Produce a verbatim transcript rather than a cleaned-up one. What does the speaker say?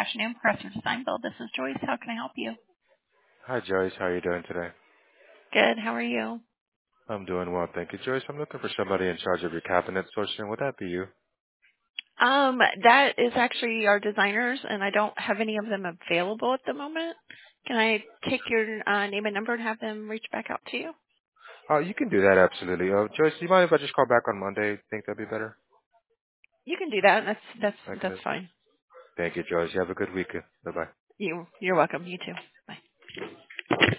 afternoon, Professor Steinfeld. This is Joyce. How can I help you? Hi, Joyce. How are you doing today? Good. How are you? I'm doing well, thank you, Joyce. I'm looking for somebody in charge of your cabinet sourcing. Would that be you? Um, that is actually our designers, and I don't have any of them available at the moment. Can I take your uh, name and number and have them reach back out to you? Oh, you can do that, absolutely. Uh, Joyce, do you mind if I just call back on Monday? Think that'd be better? You can do that. That's that's that's Okay. fine. Thank you, Joyce. You have a good weekend. Bye-bye. You you're welcome. You too. Bye.